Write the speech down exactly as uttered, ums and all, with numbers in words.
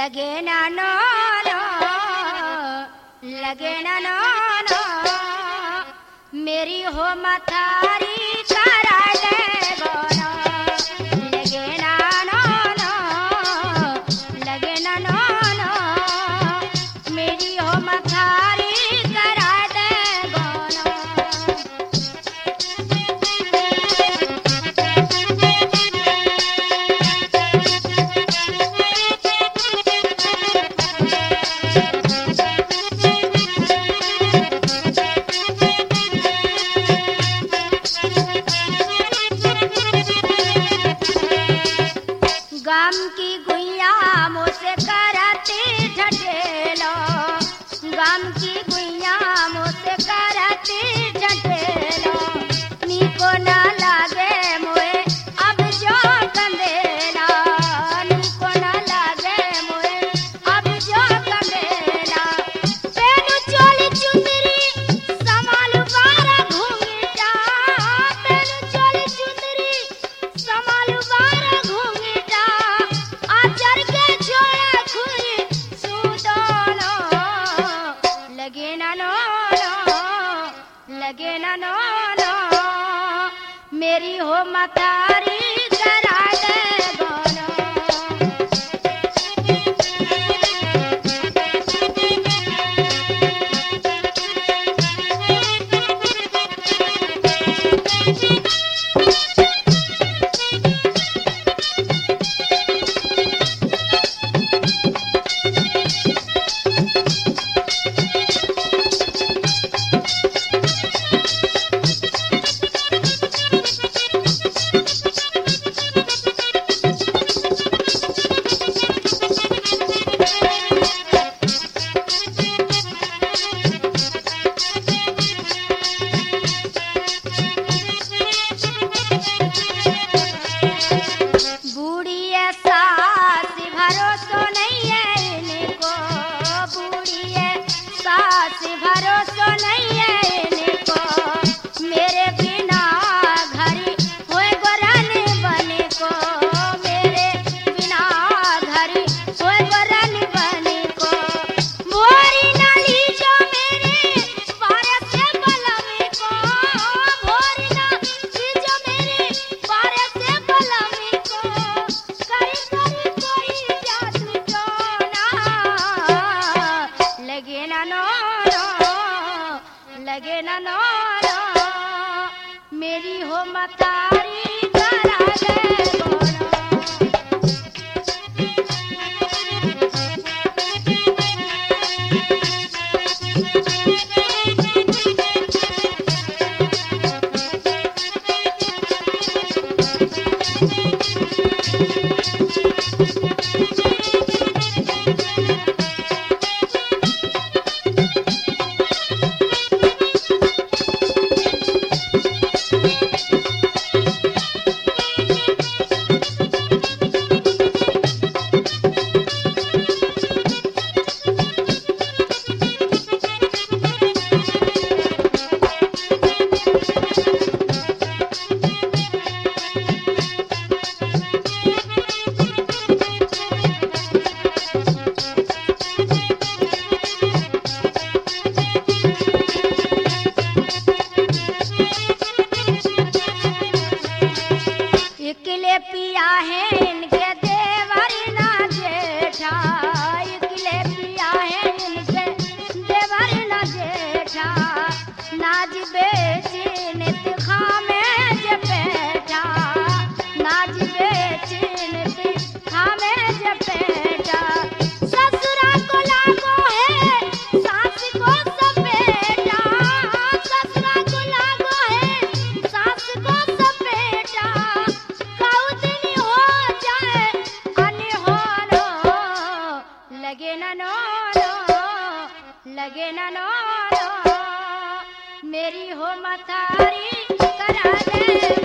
लगे ना नो नो लगे ना नो नो मेरी हो मथारी करा दे गोनो लगे ना नो नो लगे ना नो नो मेरी हो मथारी करा दे गोनो गम की गुइया मुझसे करती झटेलो गम की गुइया मुझसे करती झटेलो नीको ना लागे मोए अब जो कंदेला नीको ना लागे मोए अब जो कंदेला पेनु चोली चुंदरी संभाल बारा घूंघटा पेनु चोली चुंदरी संभाल बारा घूंघटा आचर के छोड़ा खुरी सुदोनो लगे ना नो नो लगे ना नो नो मेरी हो मतारी करा दे गोनो बूढ़ी है सास भरोसो नहीं है इनको बूढ़ी है सास भरोसो नहीं है इनको मेरे बिना घरी होए गोरन बने को मेरे बिना घरी होए गोरन बने को भोरी ना लीजो मेरे पारे से बलमी को भोरी ना लीजो मेरे पारे से बलमी को करी करी कोई जादू टोना लगे ना नो नो लगे ना नो नो मेरी हो मतारी करा दे गोनो इकले पिया है इनके देवर ना जेठा इकले पिया है इनके देवर ना जेठा नाज बेची नित खामे जे पेटा नाज बेची नित खामे जे पेटा ससुरा को लागो है सास को सपेटा ससुरा को लागो है सास को सपेटा काउतनी हो जाए अनहोनो लगे ना नो नो लगे ना नो नो मेरी हो मतारी करा दे